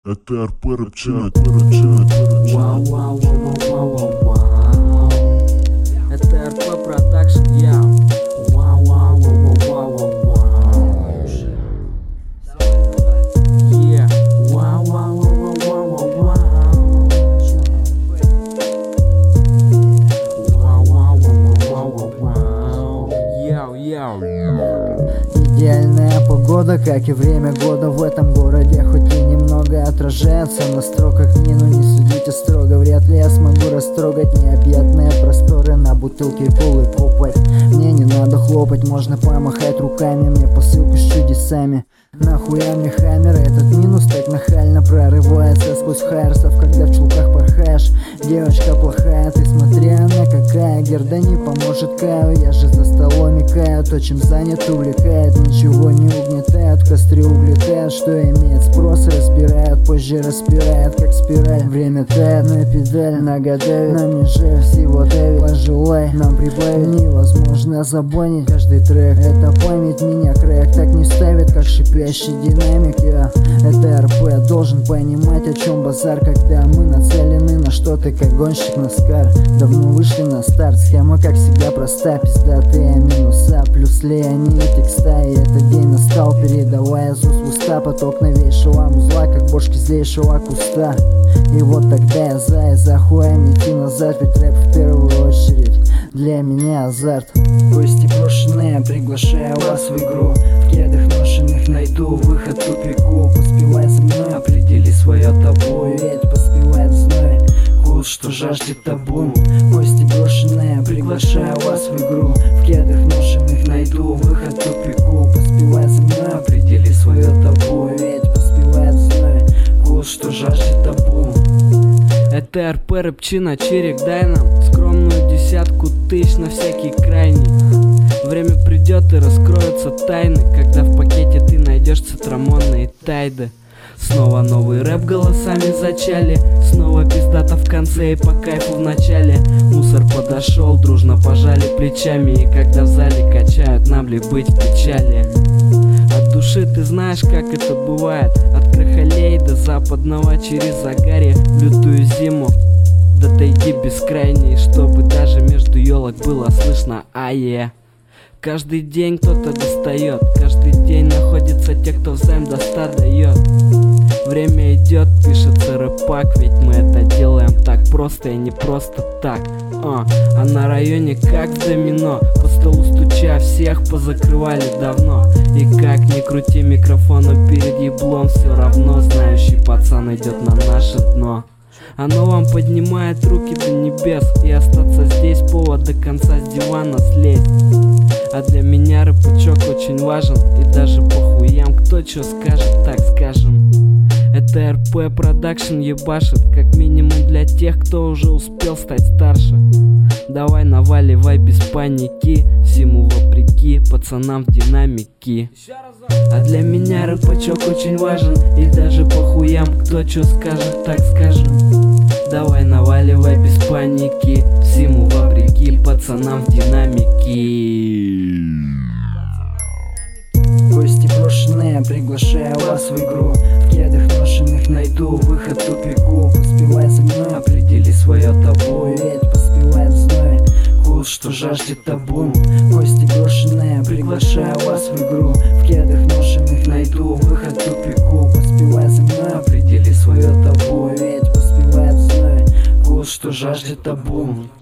Это РП рэпчат. Вау, вау, вау, вау, вау, вау. Это РП продакшн, я. Вау, вау, вау, вау, вау, вау. Yeah. Вау, вау, вау, вау, вау, вау. Вау, вау, вау, вау, вау. Яу, яу. Идеальная погода, как и время года в этом городе, хоть и немного отражается на строках мне, но не судите строго. Вряд ли я смогу растрогать необъятные просторы на бутылке колы копать. Мне не надо хлопать, можно помахать руками, мне посылку с чудесами. Нахуя мне хаммер, этот минус так нахально прорывается сквозь хайрсов, когда в чулках порхаешь. Девочка плохая, ты смотри, она какая, герда не поможет каю, я же за столом икаю. То, чем занят, увлекает, ничего не угнетает, в костре углекает, что имеет спрос, разбирает, позже распирает, как спираль. Время тает на педаль, нога давит, нам не жаль, всего давит, пожелай нам прибавить. Невозможно забонить каждый трек, это память меня крэк так не ставит, как шипящий динамик. Я это РП, должен понимать, о чем базар, когда мы нацелены на что-то, как гонщик на скар. Давно вышли на старт, схема как всегда проста, пиздатые минуса плюс леонид текста. И этот день настал, передавая из уст в уста поток новейшего музла, как бошки злейшего куста. И вот тогда я за хуями идти назад, ведь рэп в первую очередь для меня азарт. Гости брошенные, приглашаю вас в игру. В кедах ношенных найду выход в тупику. Поспевай за мной, определи свое табу, ведь поспевает зной кул, что жаждет табу. Гости брошенные, приглашаю вас в игру. В кедах ношенных найду выход в тупику. Поспевай за мной, определи свое табу, ведь поспевает зной кул, что жаждет табу. Это РП рэпчина, чирик, дай нам скромную 10 тысяч на всякий крайний. Время придет и раскроются тайны, когда в пакете ты найдешь цитрамонные тайды. Снова новый рэп голосами зачали, снова пиздата в конце и по кайфу в начале. Мусор подошел, дружно пожали плечами, и когда в зале качают, нам ли быть в печали. От души ты знаешь, как это бывает, от Крахалей до Западного через Загарье в лютую зиму. До тайги бескрайней, чтобы даже между елок было слышно ае. Каждый день кто-то достает, каждый день находятся те, кто взаим доста дает. Время идет, пишется рэпак, ведь мы это делаем так просто и не просто так. А на районе как в домино, по столу стуча, всех позакрывали давно. И как ни крути микрофоном перед еблом, все равно знающий пацан идет на наше дно. Оно вам поднимает руки до небес, и остаться здесь повод до конца с дивана слезть. А для меня рэпачок очень важен, и даже похуям кто чё скажет, так скажем. Это РП продакшн ебашит, как минимум для тех, кто уже успел стать старше. Давай наваливай без паники, всему вопреки, пацанам в динамики. А для меня рэпачок очень важен, и даже похуям кто чё скажет, так скажем. Давай наваливай без паники, всему вопреки, пацанам в динамики. Гости брошенные, приглашаю вас в игру. В кедах ношенных найду выход в тупику. Поспевай за мной, определи свое табу, ведь поспевает зной кул, что жаждет табу. Гости брошенные, приглашаю вас в игру. В кедах ношенных найду выход в тупику. Поспевай за мной, определи свое табу, ведь поспевает зной кул, что жаждет табу.